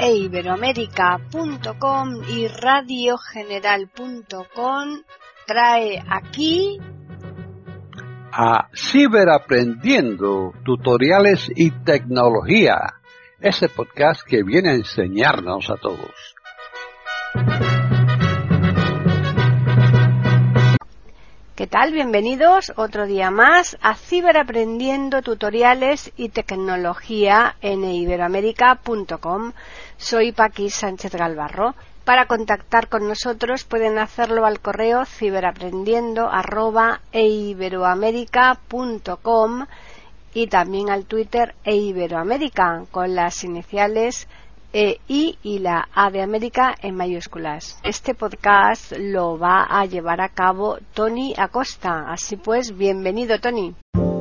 eiberoamerica.com y radiogeneral.com trae aquí a Ciberaprendiendo, tutoriales y tecnología, ese podcast que viene a enseñarnos a todos. ¿Qué tal? Bienvenidos otro día más a Ciberaprendiendo, tutoriales y tecnología en eiberoamerica.com. Soy Paqui Sánchez Galvarro. Para contactar con nosotros pueden hacerlo al correo ciberaprendiendo@eiberoamerica.com y también al Twitter eiberoamerica con las iniciales I y la A de América en mayúsculas. Este podcast lo va a llevar a cabo Tony Acosta. Así pues, bienvenido, Tony.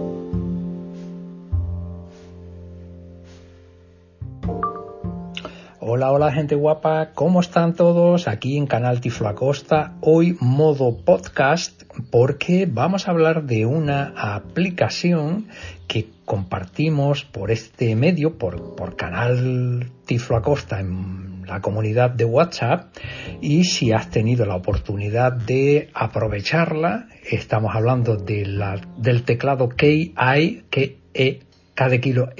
Hola gente guapa, ¿cómo están todos? Aquí en Canal Tiflo Acosta, hoy modo podcast porque vamos a hablar de una aplicación que compartimos por este medio, por Canal Tiflo Acosta en la comunidad de WhatsApp, y si has tenido la oportunidad de aprovecharla, estamos hablando del teclado KI, K de kilo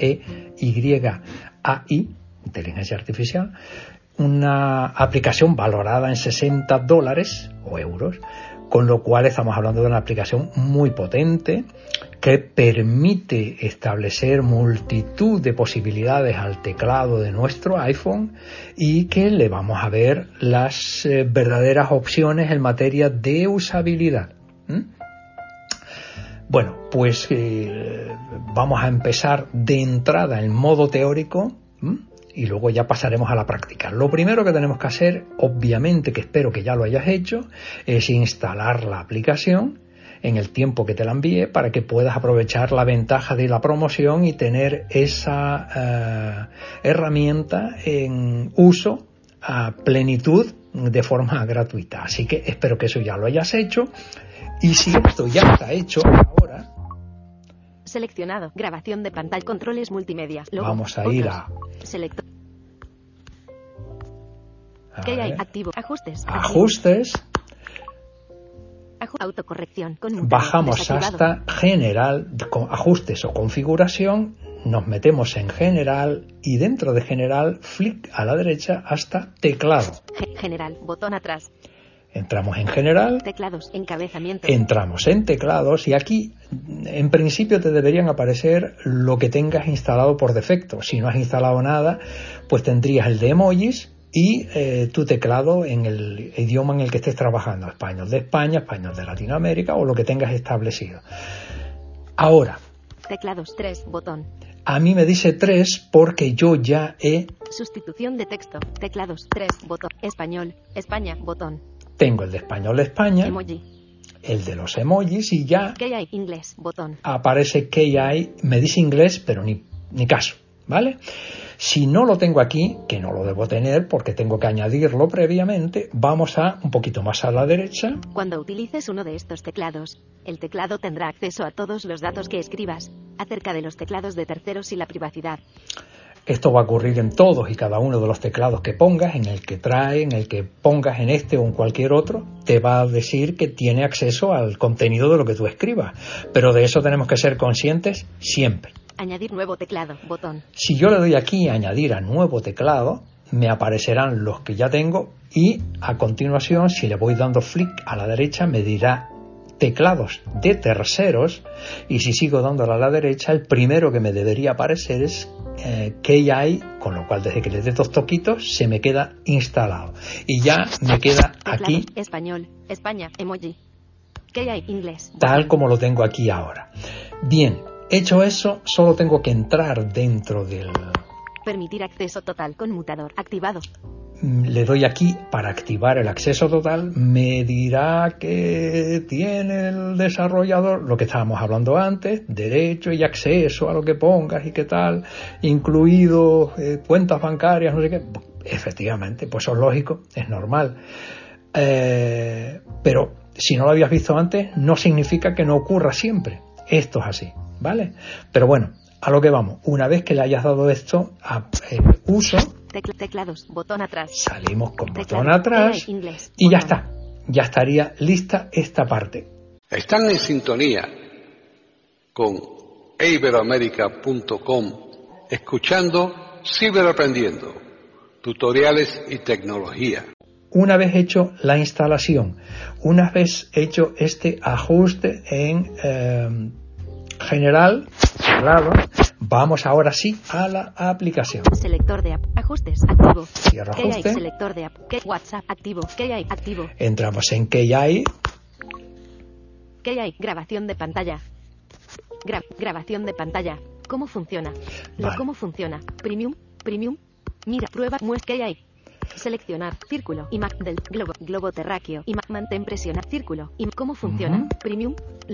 Y-AI, inteligencia artificial, una aplicación valorada en $60 o euros, con lo cual estamos hablando de una aplicación muy potente que permite establecer multitud de posibilidades al teclado de nuestro iPhone y que le vamos a ver las verdaderas opciones en materia de usabilidad. Bueno, pues vamos a empezar de entrada en modo teórico y luego ya pasaremos a la práctica. Lo primero que tenemos que hacer, obviamente, que espero que ya lo hayas hecho, es instalar la aplicación en el tiempo que te la envíe para que puedas aprovechar la ventaja de la promoción y tener esa herramienta en uso a plenitud de forma gratuita. Así que espero que eso ya lo hayas hecho, y si esto ya está hecho ahora, seleccionado. Grabación de pantalla. Controles multimedia. Logo. Vamos a ir a selector. ¿Qué hay? Activo. Ajustes. Ajustes. Autocorrección. Bajamos hasta general, ajustes o configuración. Nos metemos en general y dentro de general, flick a la derecha hasta teclado. General. Botón atrás. Entramos en general, teclados, encabezamiento. Entramos en teclados y aquí en principio te deberían aparecer lo que tengas instalado por defecto. Si no has instalado nada, pues tendrías el de emojis y tu teclado en el idioma en el que estés trabajando, español de España, español de Latinoamérica o lo que tengas establecido. Ahora, teclados 3, botón. A mí me dice 3 porque yo ya he... Sustitución de texto, teclados 3, botón. Español, España, botón. Tengo el de español de España, emoji, el de los emojis y ya KI, inglés, botón. Aparece KI, me dice inglés, pero ni caso, ¿vale? Si no lo tengo aquí, que no lo debo tener porque tengo que añadirlo previamente, vamos a un poquito más a la derecha. Cuando utilices uno de estos teclados, el teclado tendrá acceso a todos los datos que escribas acerca de los teclados de terceros y la privacidad. Esto va a ocurrir en todos y cada uno de los teclados que pongas, en el que trae, en el que pongas en este o en cualquier otro, te va a decir que tiene acceso al contenido de lo que tú escribas. Pero de eso tenemos que ser conscientes siempre. Añadir nuevo teclado, botón. Si yo le doy aquí a añadir a nuevo teclado, me aparecerán los que ya tengo y a continuación, si le voy dando flick a la derecha, me dirá teclados de terceros, y si sigo dándole a la derecha, el primero que me debería aparecer es KI, con lo cual desde que le dé dos toquitos se me queda instalado y ya me queda aquí español, España, emoji, KI, inglés, tal como lo tengo aquí ahora. Bien, hecho eso, solo tengo que entrar dentro del... Permitir acceso total, conmutador activado. Le doy aquí para activar el acceso total, me dirá que tiene el desarrollador lo que estábamos hablando antes, derecho y acceso a lo que pongas y qué tal, incluido cuentas bancarias, no sé qué. Efectivamente, pues eso es lógico, es normal. Pero si no lo habías visto antes, no significa que no ocurra siempre. Esto es así, ¿vale? Pero bueno, a lo que vamos. Una vez que le hayas dado esto a uso, Teclados, botón atrás. Salimos con Teclado, botón atrás inglés, y ya botón. está. Ya estaría lista esta parte. Están en sintonía con iberoamerica.com, escuchando Ciberaprendiendo, tutoriales y tecnología. Una vez hecho la instalación, una vez hecho este ajuste en general, cerrado, vamos ahora sí a la aplicación. Selector de app. Ajustes. Activo. Cierro KI, ajuste. selector de app. WhatsApp. Activo. KI. Activo. Entramos en KI. KI. Grabación de pantalla. Grabación de pantalla. ¿Cómo funciona? Vale. ¿Cómo funciona? Premium. Mira, prueba, muestra KI. Seleccionar, círculo, imagen del globo terráqueo, mantén presionar, círculo, ¿cómo funciona? Premium,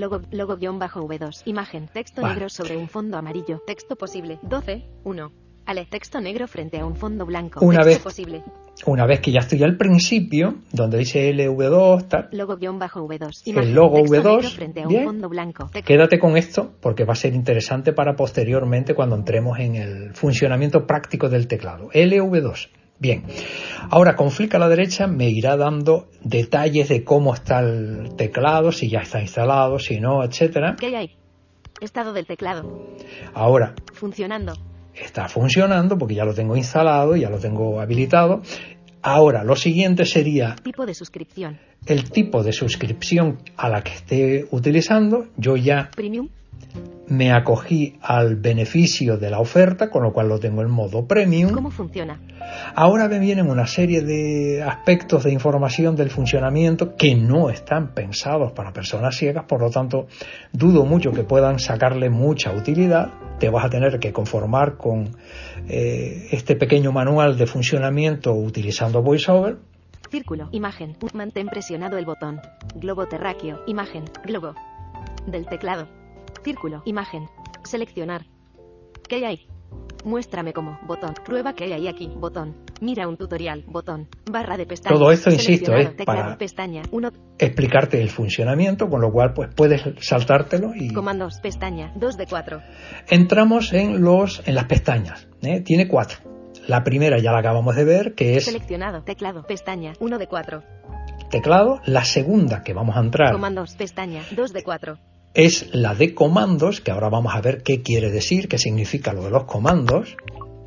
logo-V2, imagen, texto Vale. negro sobre un fondo amarillo, texto posible, 12:1. Ale, texto negro frente a un fondo blanco, Una texto vez. posible, Una vez que ya estoy al principio, donde dice LV2, tal, logo-V2, el imagen, logo texto V2, negro frente a un bien. fondo blanco, Quédate con esto porque va a ser interesante para posteriormente cuando entremos en el funcionamiento práctico del teclado. LV2. Bien. Ahora con flick a la derecha me irá dando detalles de cómo está el teclado, si ya está instalado, si no, etcétera. KI. Estado del teclado, Ahora funcionando, está funcionando porque ya lo tengo instalado, ya lo tengo habilitado. Ahora lo siguiente sería tipo de suscripción, el tipo de suscripción a la que esté utilizando. Yo ya premium, me acogí al beneficio de la oferta, con lo cual lo tengo en modo premium. ¿cómo funciona? Ahora me vienen una serie de aspectos de información del funcionamiento que no están pensados para personas ciegas, por lo tanto dudo mucho que puedan sacarle mucha utilidad. Te vas a tener que conformar con este pequeño manual de funcionamiento utilizando VoiceOver. Círculo, imagen, mantén presionado el botón, globo terráqueo, imagen, globo, del teclado, círculo, imagen, seleccionar, ¿qué hay? Muéstrame cómo, botón, prueba qué hay aquí, botón, mira un tutorial, botón, barra de pestaña. Todo esto, insisto, es teclado, para pestaña, 1, explicarte el funcionamiento, con lo cual pues puedes saltártelo y comandos, pestaña, 2 de 4. entramos en las pestañas. Tiene 4. La primera ya la acabamos de ver, que es Seleccionado, teclado, pestaña, 1 de 4. teclado. La segunda que vamos a entrar Comandos, pestaña, 2 de 4. es la de comandos, que ahora vamos a ver qué quiere decir, qué significa lo de los comandos.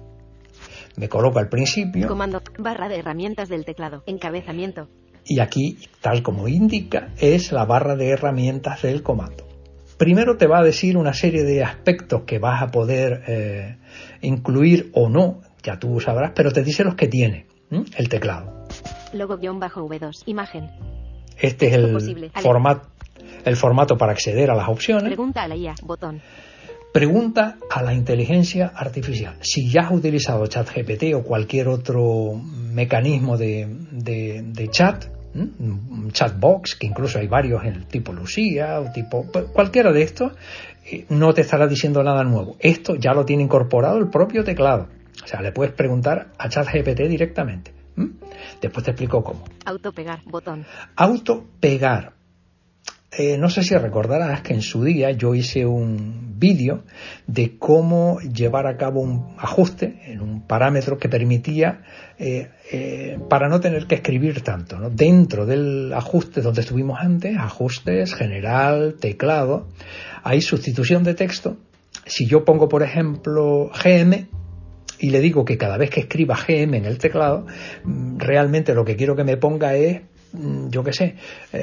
Me coloco al principio Comando, barra de herramientas del teclado, encabezamiento. y aquí, tal como indica, es la barra de herramientas del comando. Primero te va a decir una serie de aspectos que vas a poder incluir o no, ya tú sabrás, pero te dice los que tiene el teclado. Logo-V2, imagen. Este es Texto posible. el formato para acceder a las opciones. Pregunta a la IA, botón. Pregunta a la inteligencia artificial. Si ya has utilizado ChatGPT o cualquier otro mecanismo de chat, un chatbox, que incluso hay varios en el tipo Lucía o tipo cualquiera de estos, no te estará diciendo nada nuevo. Esto ya lo tiene incorporado el propio teclado. O sea, le puedes preguntar a ChatGPT directamente. Después te explico cómo. Autopegar, botón. Autopegar. No sé si recordarás que en su día yo hice un vídeo de cómo llevar a cabo un ajuste en un parámetro que permitía, para no tener que escribir tanto, ¿no? Dentro del ajuste donde estuvimos antes, ajustes, general, teclado, hay sustitución de texto. Si yo pongo, por ejemplo, GM, y le digo que cada vez que escriba GM en el teclado, realmente lo que quiero que me ponga es, yo qué sé,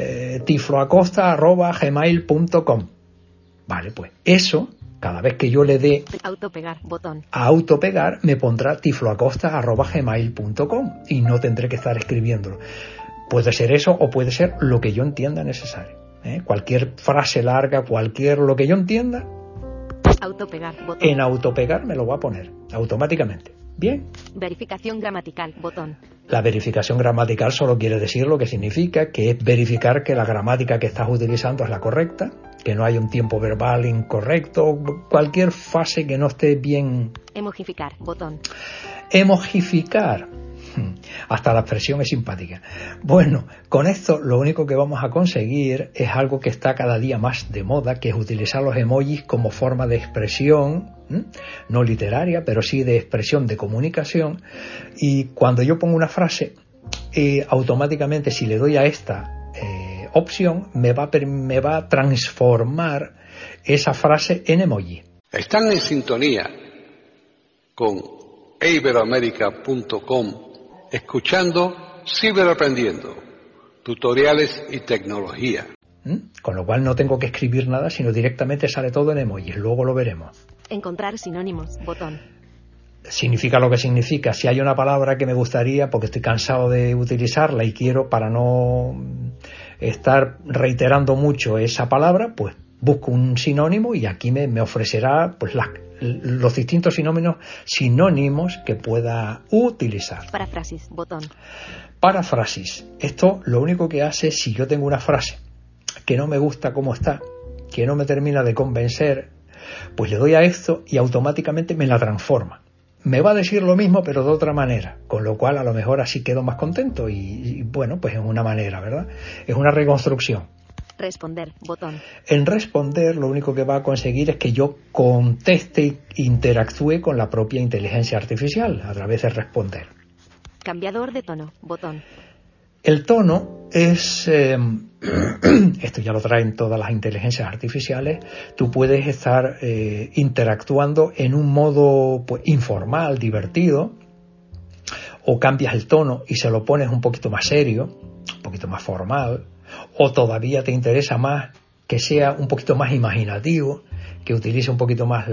tifloacosta@gmail.com. Vale, pues eso, cada vez que yo le dé Autopegar, botón. a autopegar, me pondrá tifloacosta@gmail.com y no tendré que estar escribiéndolo. Puede ser eso o puede ser lo que yo entienda necesario. Cualquier frase larga, lo que yo entienda, Autopegar, botón. en autopegar me lo va a poner automáticamente. Bien. Verificación gramatical, botón. La verificación gramatical solo quiere decir lo que significa, que es verificar que la gramática que estás utilizando es la correcta, que no hay un tiempo verbal incorrecto, cualquier fase que no esté bien. Emojificar, botón. Emojificar. Hasta la expresión es simpática. Bueno, con esto lo único que vamos a conseguir es algo que está cada día más de moda, que es utilizar los emojis como forma de expresión no literaria, pero sí de expresión, de comunicación. Y cuando yo pongo una frase, automáticamente, si le doy a esta opción, me va a transformar esa frase en emoji. Están en sintonía con iberoamerica.com, escuchando Ciberaprendiendo, tutoriales y tecnología. Con lo cual no tengo que escribir nada, sino directamente sale todo en emojis. Luego lo veremos. Encontrar sinónimos, botón. Significa lo que significa. Si hay una palabra que me gustaría, porque estoy cansado de utilizarla y quiero, para no estar reiterando mucho esa palabra, pues busco un sinónimo y aquí me ofrecerá pues los distintos sinónimos que pueda utilizar. Paráfrasis, botón. Paráfrasis. Esto lo único que hace, si yo tengo una frase que no me gusta cómo está, que no me termina de convencer, pues le doy a esto y automáticamente me la transforma. Me va a decir lo mismo pero de otra manera, con lo cual a lo mejor así quedo más contento y bueno, pues es una manera, ¿verdad? Es una reconstrucción. Responder, botón. En responder lo único que va a conseguir es que yo conteste e interactúe con la propia inteligencia artificial a través de responder. Cambiador de tono, botón. El tono es, esto ya lo traen todas las inteligencias artificiales, tú puedes estar interactuando en un modo pues, informal, divertido, o cambias el tono y se lo pones un poquito más serio, un poquito más formal, o todavía te interesa más que sea un poquito más imaginativo, que utilice un poquito más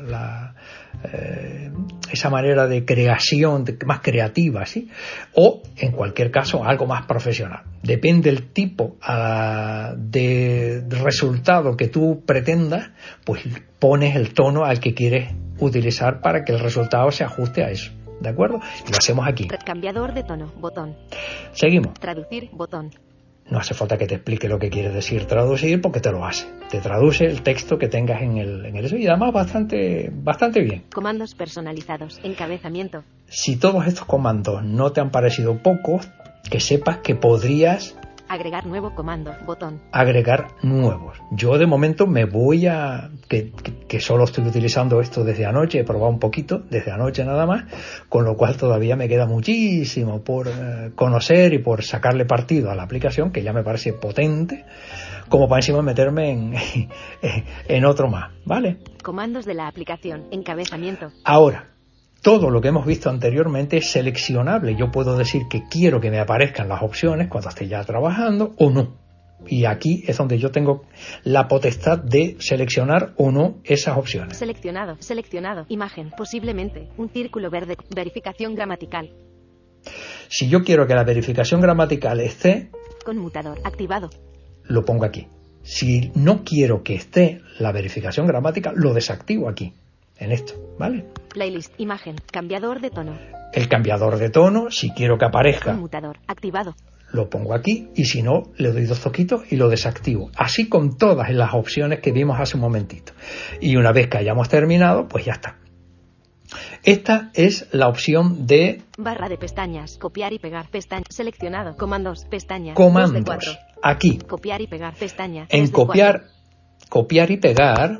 esa manera de creación, más creativa, ¿sí? O, en cualquier caso, algo más profesional. Depende del tipo de resultado que tú pretendas, pues pones el tono al que quieres utilizar para que el resultado se ajuste a eso. ¿De acuerdo? Y lo hacemos aquí. Cambiador de tono, botón. Seguimos. Traducir, botón. No hace falta que te explique lo que quiere decir traducir porque te lo hace. Te traduce el texto que tengas en el eso y además bastante bien. Comandos personalizados. Encabezamiento. Si todos estos comandos no te han parecido pocos, que sepas que podrías agregar nuevo comando, botón. Agregar nuevos. Yo de momento me voy a... que solo estoy utilizando esto desde anoche, he probado un poquito, desde anoche nada más, con lo cual todavía me queda muchísimo por conocer y por sacarle partido a la aplicación, que ya me parece potente, como para encima meterme en otro más, ¿vale? Comandos de la aplicación, encabezamiento. Ahora, todo lo que hemos visto anteriormente es seleccionable. Yo puedo decir que quiero que me aparezcan las opciones cuando esté ya trabajando o no. Y aquí es donde yo tengo la potestad de seleccionar o no esas opciones. Seleccionado, imagen, posiblemente, un círculo verde, verificación gramatical. Si yo quiero que la verificación gramatical esté... Conmutador, activado. Lo pongo aquí. Si no quiero que esté la verificación gramatical, lo desactivo aquí. En esto, ¿vale? Playlist, imagen, cambiador de tono. El cambiador de tono, si quiero que aparezca, conmutador, activado. Lo pongo aquí y si no, le doy 2 toquitos y lo desactivo. Así con todas las opciones que vimos hace un momentito. Y una vez que hayamos terminado, pues ya está. Esta es la opción de... barra de pestañas, copiar y pegar, pestaña, seleccionado, comandos, pestaña. Comandos, aquí. Copiar y pegar, pestaña. En copiar y pegar...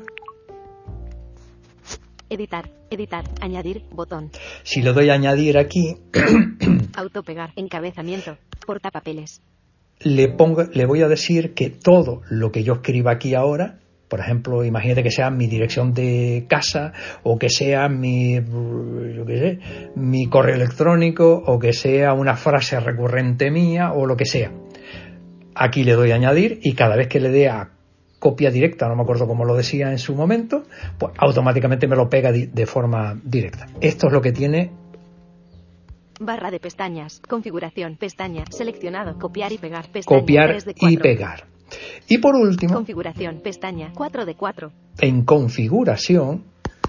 Editar, añadir, botón. Si le doy a añadir aquí... autopegar, encabezamiento, portapapeles. Le voy a decir que todo lo que yo escriba aquí ahora, por ejemplo, imagínate que sea mi dirección de casa, o que sea mi correo electrónico, o que sea una frase recurrente mía, o lo que sea. Aquí le doy a añadir y cada vez que le dé a copia directa, no me acuerdo cómo lo decía en su momento, pues automáticamente me lo pega de forma directa. Esto es lo que tiene... barra de pestañas, configuración, pestaña, seleccionado, copiar y pegar, pestaña, copiar 3 de 4. y pegar. Y por último... configuración, pestaña, 4 de 4. En configuración...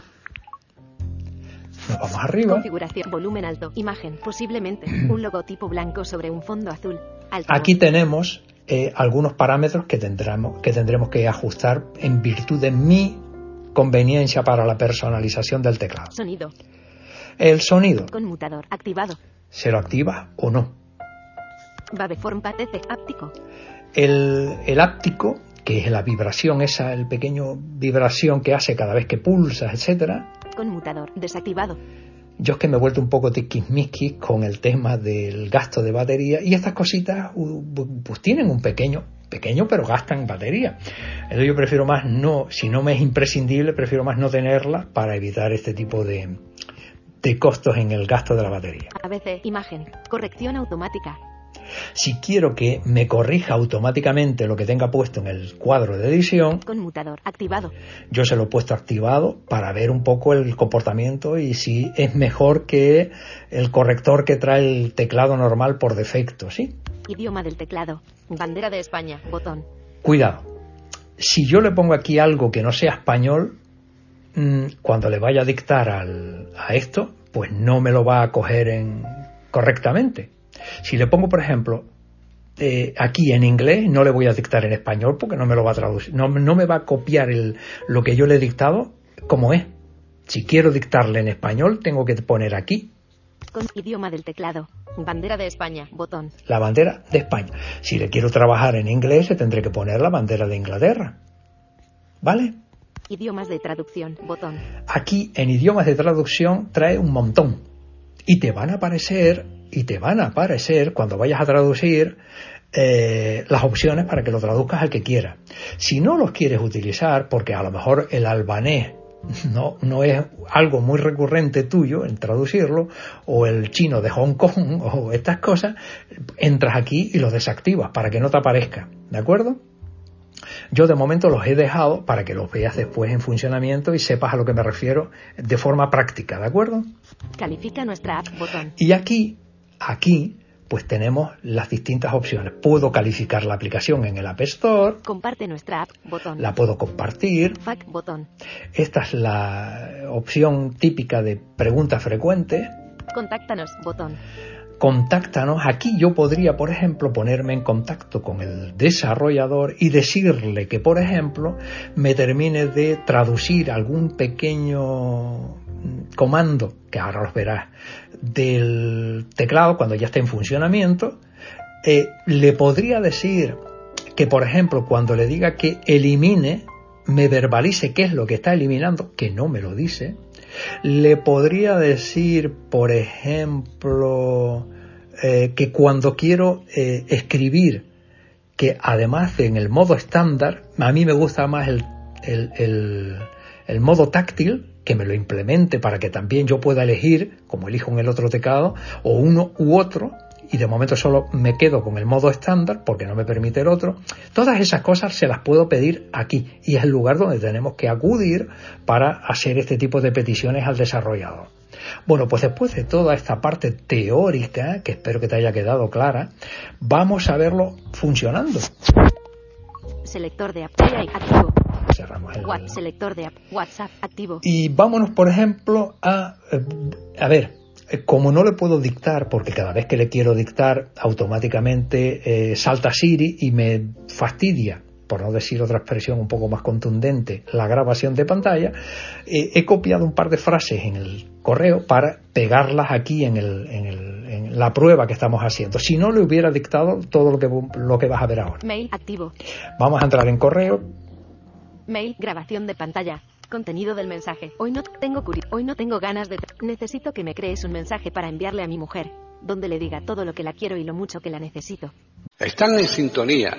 nos vamos arriba. Configuración, volumen alto, imagen, posiblemente, un logotipo blanco sobre un fondo azul. Alto. Aquí tenemos... algunos parámetros que tendremos que ajustar en virtud de mi conveniencia para la personalización del teclado. Sonido. El sonido. Conmutador activado. ¿Se lo activa o no? Waveform PTC áptico. El áptico, que es la vibración esa, el pequeño vibración que hace cada vez que pulsas, etcétera, Conmutador desactivado. Yo es que me he vuelto un poco tiquismiquis con el tema del gasto de batería y estas cositas pues tienen un pequeño pero gastan batería. Entonces yo prefiero más si no me es imprescindible, prefiero más no tenerla para evitar este tipo de costos en el gasto de la batería. ABC, imagen, corrección automática. Si quiero que me corrija automáticamente lo que tenga puesto en el cuadro de edición, Conmutador activado. yo se lo he puesto activado para ver un poco el comportamiento y si es mejor que el corrector que trae el teclado normal por defecto, ¿sí? Idioma del teclado. Bandera de España. Botón. Cuidado. Si yo le pongo aquí algo que no sea español, cuando le vaya a dictar a esto, pues no me lo va a coger correctamente. Si le pongo, por ejemplo, aquí en inglés, no le voy a dictar en español porque no me lo va a traducir. No me va a copiar lo que yo le he dictado como es. Si quiero dictarle en español, tengo que poner aquí. Con idioma del teclado. Bandera de España. Botón. La bandera de España. Si le quiero trabajar en inglés, le tendré que poner la bandera de Inglaterra. ¿Vale? Idiomas de traducción. Botón. Aquí en idiomas de traducción trae un montón. Y te van a aparecer cuando vayas a traducir las opciones para que lo traduzcas al que quieras. Si no los quieres utilizar, porque a lo mejor el albanés no es algo muy recurrente tuyo en traducirlo, o el chino de Hong Kong o estas cosas, entras aquí y los desactivas para que no te aparezca, ¿de acuerdo? Yo de momento los he dejado para que los veas después en funcionamiento y sepas a lo que me refiero de forma práctica, ¿de acuerdo? Califica nuestra app. Botón. Y aquí pues tenemos las distintas opciones. Puedo calificar la aplicación en el App Store. Comparte nuestra app. Botón. La puedo compartir. FAQ. Botón. Esta es la opción típica de preguntas frecuentes. Contáctanos. Botón. Contáctanos. Aquí yo podría, por ejemplo, ponerme en contacto con el desarrollador y decirle que, por ejemplo, me termine de traducir algún pequeño comando, que ahora los verás, del teclado cuando ya esté en funcionamiento. Le podría decir que, por ejemplo, cuando le diga que elimine, me verbalice qué es lo que está eliminando, que no me lo dice. Le podría decir, por ejemplo, que cuando quiero escribir, que además de en el modo estándar, a mí me gusta más el modo táctil, que me lo implemente para que también yo pueda elegir, como elijo en el otro teclado, o uno u otro, y de momento solo me quedo con el modo estándar porque no me permite el otro. Todas esas cosas se las puedo pedir aquí y es el lugar donde tenemos que acudir para hacer este tipo de peticiones al desarrollador. Bueno, pues después de toda esta parte teórica, que espero que te haya quedado clara, vamos a verlo funcionando. Selector de app. Activo. Cerramos el selector de app. WhatsApp activo. Y vámonos, por ejemplo, a ver, como no le puedo dictar, porque cada vez que le quiero dictar automáticamente salta Siri y me fastidia, por no decir otra expresión un poco más contundente, la grabación de pantalla, he copiado un par de frases en el correo para pegarlas aquí en la prueba que estamos haciendo. Si no le hubiera dictado todo lo que vas a ver ahora. Mail activo. Vamos a entrar en correo. Mail, grabación de pantalla. Contenido del mensaje. Hoy no tengo ganas de... Necesito que me crees un mensaje para enviarle a mi mujer, donde le diga todo lo que la quiero y lo mucho que la necesito. Están en sintonía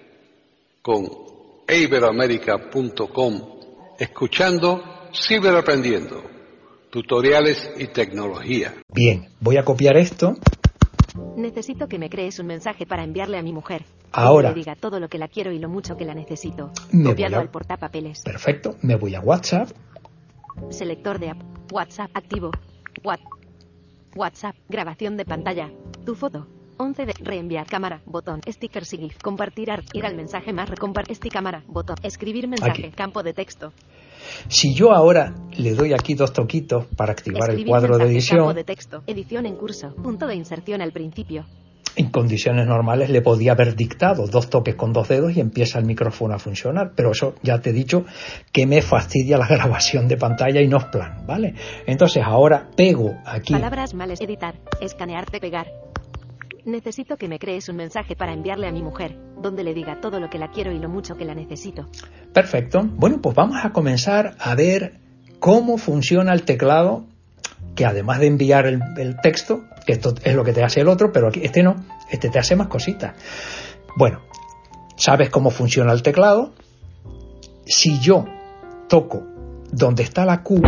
con iberoamerica.com, escuchando Ciberaprendiendo, tutoriales y tecnología. Bien, voy a copiar esto. Necesito que me crees un mensaje para enviarle a mi mujer. Ahora. Que le diga todo lo que la quiero y lo mucho que la necesito. Copiado al portapapeles. Perfecto. Me voy a WhatsApp. Selector de app. WhatsApp activo. WhatsApp. Grabación de pantalla. Tu foto. 11 de reenviar cámara. Botón. Sticker GIF. Compartir. Ir al mensaje más. Compartir cámara. Botón. Escribir mensaje. Aquí. Campo de texto. Si yo ahora le doy aquí 2 toquitos para activar el cuadro mensaje, de edición, campo de texto, edición en curso, punto de inserción al principio. En condiciones normales le podía haber dictado 2 toques con 2 dedos y empieza el micrófono a funcionar, pero eso ya te he dicho que me fastidia la grabación de pantalla y no es plan, ¿vale? Entonces ahora pego aquí. Palabras males, editar, escanearte, pegar. Necesito que me crees un mensaje para enviarle a mi mujer, donde le diga todo lo que la quiero y lo mucho que la necesito. Perfecto. Bueno, pues vamos a comenzar a ver cómo funciona el teclado, que además de enviar el texto, que esto es lo que te hace el otro, pero aquí este no, este te hace más cositas. Bueno, sabes cómo funciona el teclado. Si yo toco donde está la Q,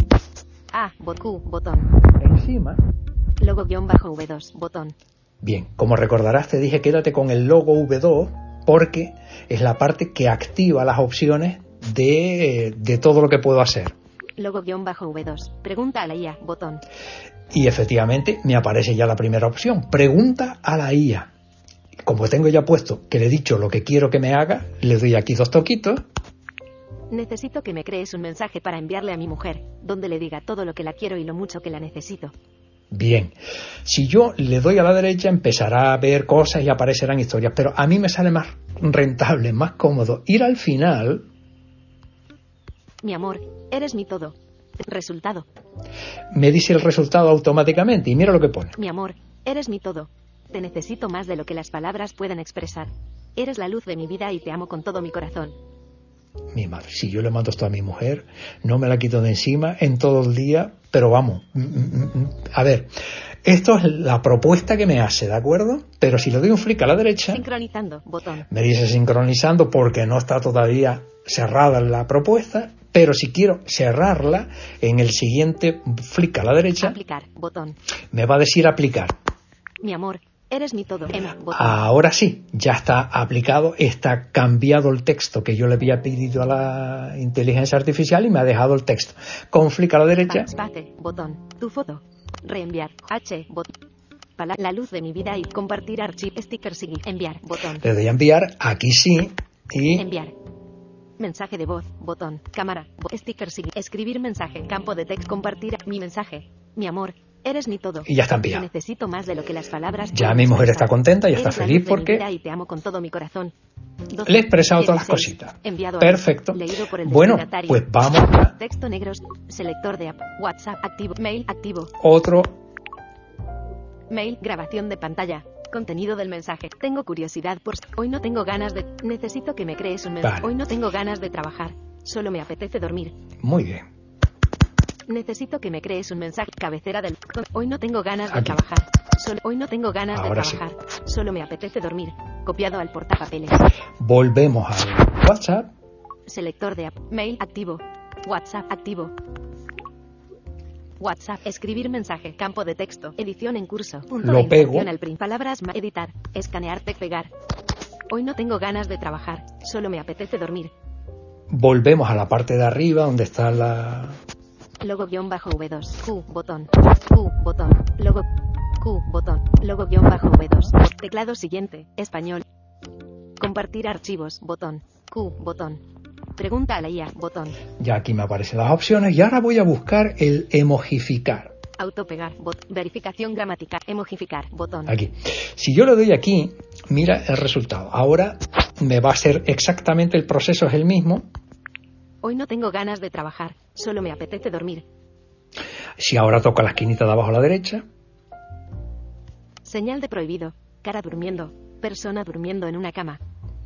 Q, botón. encima, Logo-V2, botón. bien, como recordarás te dije quédate con el logo V2 porque es la parte que activa las opciones de todo lo que puedo hacer. Logo-V2, pregunta a la IA, botón. Y efectivamente me aparece ya la primera opción, pregunta a la IA. Como tengo ya puesto que le he dicho lo que quiero que me haga, le doy aquí 2 toquitos. Necesito que me crees un mensaje para enviarle a mi mujer, donde le diga todo lo que la quiero y lo mucho que la necesito. Bien, si yo le doy a la derecha empezará a ver cosas y aparecerán historias, pero a mí me sale más rentable, más cómodo ir al final. Mi amor, eres mi todo. Resultado. Me dice el resultado automáticamente y mira lo que pone. Mi amor, eres mi todo. Te necesito más de lo que las palabras pueden expresar. Eres la luz de mi vida y te amo con todo mi corazón. Mi madre, si yo le mando esto a mi mujer, no me la quito de encima en todo el día, pero vamos, a ver, esto es la propuesta que me hace, ¿de acuerdo? Pero si le doy un flick a la derecha, Sincronizando, botón. me dice sincronizando porque no está todavía cerrada la propuesta, pero si quiero cerrarla, en el siguiente flick a la derecha, Aplicar, botón. me va a decir aplicar. Mi amor, eres mi todo. Botón. Ahora sí, ya está aplicado, está cambiado el texto que yo le había pedido a la inteligencia artificial y me ha dejado el texto. Con flick a la derecha. Backspace, botón. Tu foto. Reenviar. Botón. La luz de mi vida y compartir archivo. Sticker seguir. Enviar. Botón. Le doy a enviar, aquí sí, y enviar. Mensaje de voz. Botón. Cámara. Sticker seguir. Escribir mensaje. Campo de texto. Compartir mi mensaje. Mi amor. Eres mi todo. Y ya está enviado. Te necesito más de lo que las palabras. Ya mi mujer está contenta y está Eres feliz la luz de mi porque vida y te amo con todo mi corazón. le he expresado todas las cositas. Enviado a Perfecto. leído por el Bueno, destinatario. pues vamos a Texto negros. Selector de app. WhatsApp activo. Mail activo. otro. Mail. Grabación de pantalla. Contenido del mensaje. Tengo curiosidad por... Hoy no tengo ganas de... Necesito que me crees un mensaje. Vale. Hoy no tengo ganas de trabajar. Solo me apetece dormir. Muy bien. Necesito que me crees un mensaje. Cabecera del... Hoy no tengo ganas de Aquí. trabajar. Hoy no tengo ganas Ahora de trabajar. Solo me apetece dormir. Copiado al portapapeles. Volvemos al WhatsApp. Selector de app. Mail activo. WhatsApp activo. WhatsApp. Escribir mensaje. Campo de texto. Edición en curso. Punto Lo de pego. inserción al palabras. Editar. Escanear. Pegar. Hoy no tengo ganas de trabajar. Solo me apetece dormir. Volvemos a la parte de arriba donde está la... Logo-V2. Q. Botón. Q. Botón. Logo. Q. Botón. Logo-V2. Teclado siguiente. Español. Compartir archivos. Botón. Q. Botón. Pregunta a la IA. Botón. Ya aquí me aparecen las opciones y ahora voy a buscar el emojificar. Autopegar. Verificación gramatical. Emojificar. Botón. Aquí. Si yo le doy aquí, mira el resultado. Ahora me va a hacer exactamente el proceso, es el mismo. Hoy no tengo ganas de trabajar. Solo me apetece dormir. Si ahora toco la esquinita de abajo a la derecha, Señal de prohibido. Cara durmiendo. Persona durmiendo en una cama.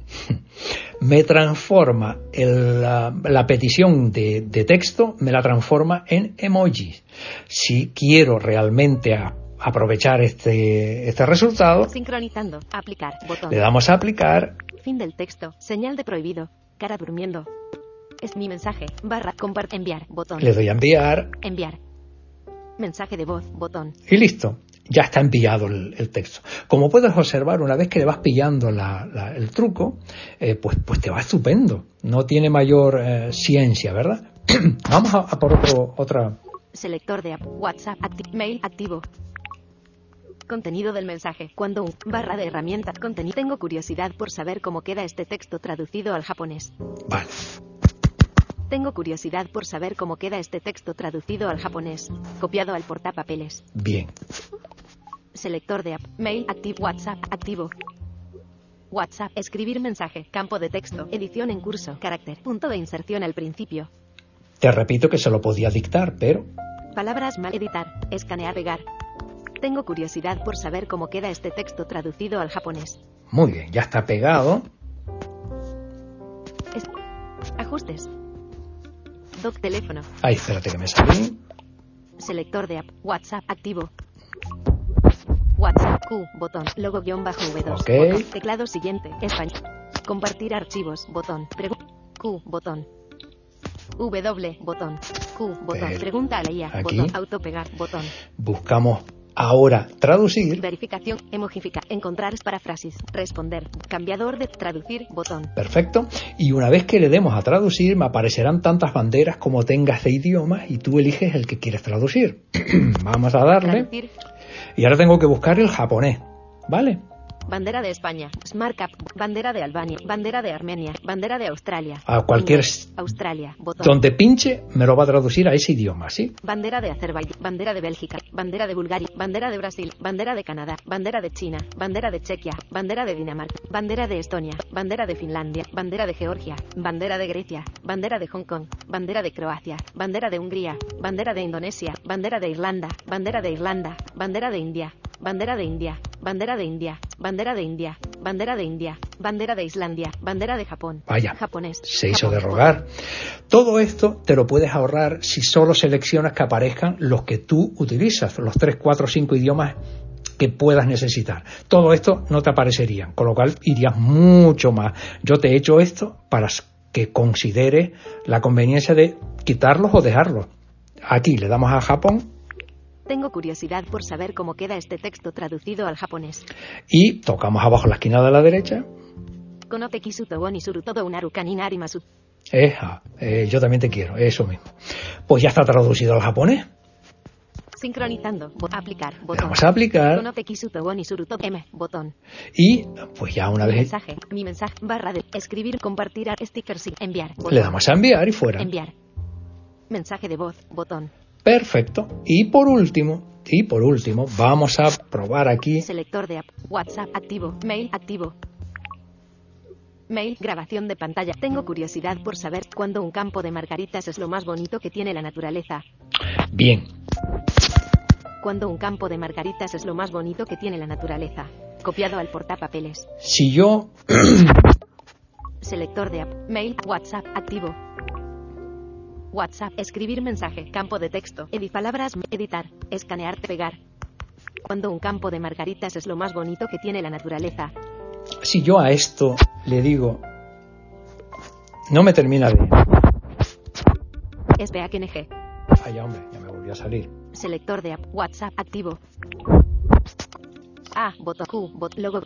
me transforma la petición de texto, me la transforma en emojis. Si quiero realmente aprovechar este resultado, Sincronizando. Aplicar. Botón. le damos a aplicar. Fin del texto. Señal de prohibido. Cara durmiendo. Es mi mensaje. Comparte. Enviar. Botón. Le doy a enviar Enviar. Mensaje de voz. Botón. y listo. Ya está enviado el texto. Como puedes observar, una vez que le vas pillando el truco, pues te va estupendo. No tiene mayor ciencia, ¿verdad? Vamos a por otra. Selector de app. WhatsApp. Mail activo. Contenido del mensaje. Cuando barra de herramientas. Contenido. Tengo curiosidad por saber cómo queda este texto traducido al japonés. Vale. Tengo curiosidad por saber cómo queda este texto traducido al japonés. Copiado al portapapeles. Bien. Selector de app. Mail activo. WhatsApp activo. WhatsApp. Escribir mensaje. Campo de texto. Edición en curso. Carácter. Punto de inserción al principio. Te repito que se lo podía dictar, pero Palabras mal. Editar. Escanear. Pegar. Tengo curiosidad por saber cómo queda este texto traducido al japonés. muy bien, ya está pegado. Ajustes. Toc teléfono. Ay, espérate que me salí. Selector de app. WhatsApp activo. WhatsApp Q, botón, logo-V2, Ok. botón, teclado siguiente, español. Compartir archivos, botón, Q, botón. W, botón, Q, botón, pregunta a la IA, Aquí. botón, autopegar, botón. Buscamos ahora traducir. Verificación, emojificar, encontrar paráfrasis, responder, cambiador de traducir, botón. Perfecto. Y una vez que le demos a traducir, me aparecerán tantas banderas como tengas de idiomas y tú eliges el que quieres traducir. Vamos a darle. Traducir, Y ahora tengo que buscar el japonés, ¿vale? bandera de España, SmartCap, bandera de Albania, bandera de Armenia, bandera de Australia. A cualquier Australia, botón. donde pinche me lo va a traducir a ese idioma, ¿sí? Bandera de Azerbaiyán, bandera de Bélgica, bandera de Bulgaria, bandera de Brasil, bandera de Canadá, bandera de China, bandera de Chequia, bandera de Dinamarca, bandera de Estonia, bandera de Finlandia, bandera de Georgia, bandera de Grecia, bandera de Hong Kong, bandera de Croacia, bandera de Hungría, bandera de Indonesia, bandera de Irlanda, bandera de Irlanda, bandera de India, bandera de India, bandera de India, bandera de India, bandera de India, bandera de Islandia, bandera de Japón. Vaya, Japonés. se hizo Japón. de rogar. Todo esto te lo puedes ahorrar si solo seleccionas que aparezcan los que tú utilizas, los 3, 4, 5 idiomas que puedas necesitar. Todo esto no te aparecerían, con lo cual irías mucho más. Yo te he hecho esto para que consideres la conveniencia de quitarlos o dejarlos. Aquí le damos a Japón Tengo curiosidad por saber cómo queda este texto traducido al japonés. y tocamos abajo la esquina de la derecha. Konote kisuto wo ni suru todo unaru kanin arimasu. Yo también te quiero, eso mismo. Pues ya está traducido al japonés. Sincronizando. Aplicar. Le Botón. vamos a aplicar Konote kisuto wo ni suru todo M. Botón. y pues ya una Mi vez mensaje. Mi mensaje. Barra de escribir, compartir, sticker, sin enviar. Botón. le damos a enviar y fuera. Enviar. Mensaje de voz. Botón. Perfecto. Y por último, vamos a probar aquí. Selector de app. WhatsApp activo. Mail activo. Mail, grabación de pantalla. Tengo curiosidad por saber cuándo un campo de margaritas es lo más bonito que tiene la naturaleza. Bien, Cuando un campo de margaritas es lo más bonito que tiene la naturaleza. Copiado al portapapeles. si yo Selector de app. Mail, WhatsApp activo. WhatsApp, escribir mensaje, campo de texto, palabras, editar, escanear, pegar. Cuando un campo de margaritas es lo más bonito que tiene la naturaleza. a esto le digo, no me termina de... SPAKNG. Ay, hombre, ya me volvió a salir. Selector de app, WhatsApp activo. A, botón, Q, logo.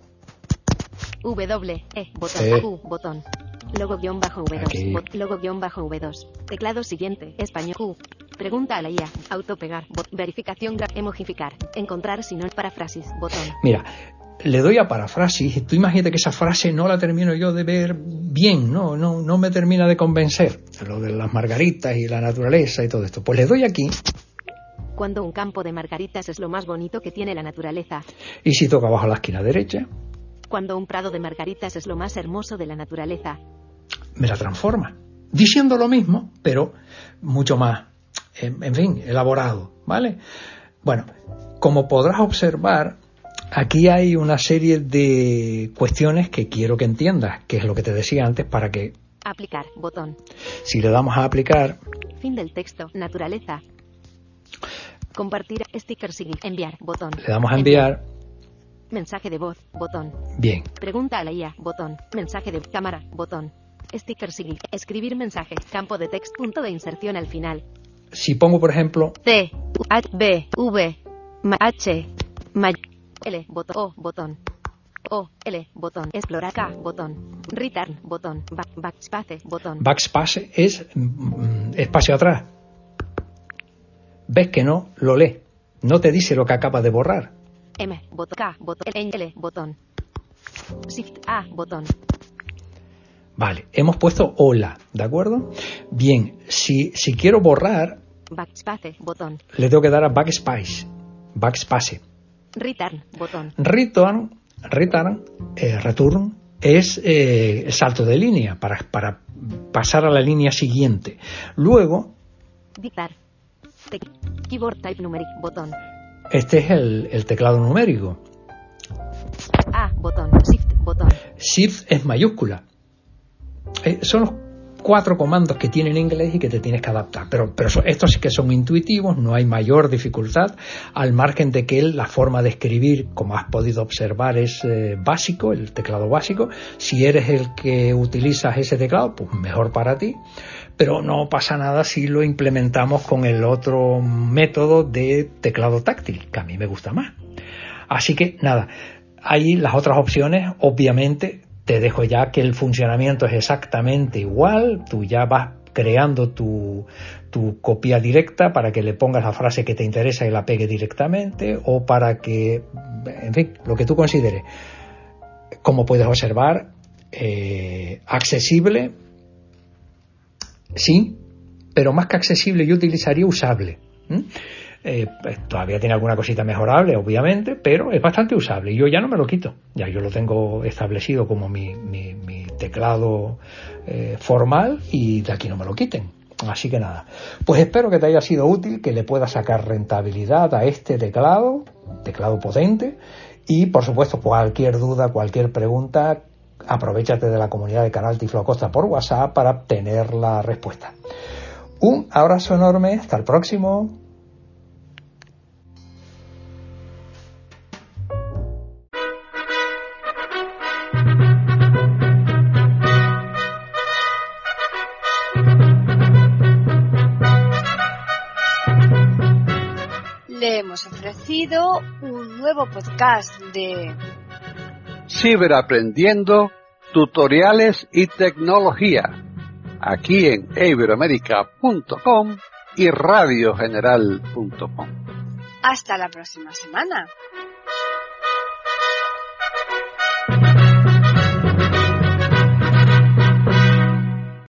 W, E, botón, Q, botón. Logo-V2, logo-V2. Teclado siguiente, español, Q. Pregunta a la IA, autopegar, verificación, emojificar, encontrar si no, paráfrasis, botón. Mira, le doy a paráfrasis y tú imagínate que esa frase no la termino yo de ver bien, no me termina de convencer. Lo de las margaritas y la naturaleza y todo esto. Pues le doy aquí Cuando un campo de margaritas es lo más bonito que tiene la naturaleza. y si toco abajo la esquina derecha, Cuando un prado de margaritas es lo más hermoso de la naturaleza. me la transforma. Diciendo lo mismo, pero mucho más, en fin, elaborado, ¿vale? Bueno, como podrás observar, aquí hay una serie de cuestiones que quiero que entiendas, que es lo que te decía antes, para que Aplicar, botón. si le damos a aplicar, Fin del texto, naturaleza. Compartir, sticker, seguir, enviar, botón. le damos a enviar, Mensaje de voz, botón. bien, Pregunta a la IA, botón. Mensaje de cámara, botón. Sticker, seguir, escribir mensaje, campo de texto, punto de inserción al final. si pongo por ejemplo, T, H, B, V, H, L, botón, O, botón. O, L, botón. Explorar, K, botón. Return, botón. Backspace, botón. backspace es espacio atrás. Ves que no lo lee, no te dice lo que acaba de borrar. M, botón. K, botón. L, botón. Shift, A, botón. Vale, hemos puesto hola, ¿de acuerdo? Bien, si quiero borrar, Backspace, botón. le tengo que dar a backspace. Return, botón. Return es el salto de línea para pasar a la línea siguiente. Luego, Dictar. Keyboard type numeric, botón. este es el teclado numérico. A, botón. Shift, botón. Shift es mayúscula. Son 4 comandos que tienen inglés y que te tienes que adaptar. Pero estos sí que son intuitivos, no hay mayor dificultad, al margen de que la forma de escribir, como has podido observar, es básico, el teclado básico. Si eres el que utilizas ese teclado, pues mejor para ti. Pero no pasa nada si lo implementamos con el otro método de teclado táctil, que a mí me gusta más. Así que nada, ahí las otras opciones, obviamente, te dejo ya que el funcionamiento es exactamente igual. Tú ya vas creando tu copia directa para que le pongas la frase que te interesa y la pegue directamente, o para que, en fin, lo que tú consideres. Como puedes observar, accesible, sí, pero más que accesible yo utilizaría usable. Todavía tiene alguna cosita mejorable, obviamente, pero es bastante usable y yo ya no me lo quito. Ya yo lo tengo establecido como mi teclado formal y de aquí no me lo quiten. Así que nada, pues espero que te haya sido útil, que le puedas sacar rentabilidad a este teclado potente, y por supuesto cualquier duda, cualquier pregunta, aprovéchate de la comunidad de Canal Tiflo Acosta por WhatsApp para obtener la respuesta. Un abrazo enorme, hasta el próximo. Le hemos ofrecido un nuevo podcast de Ciberaprendiendo, tutoriales y tecnología, aquí en iberoamerica.com y radiogeneral.com. Hasta la próxima semana.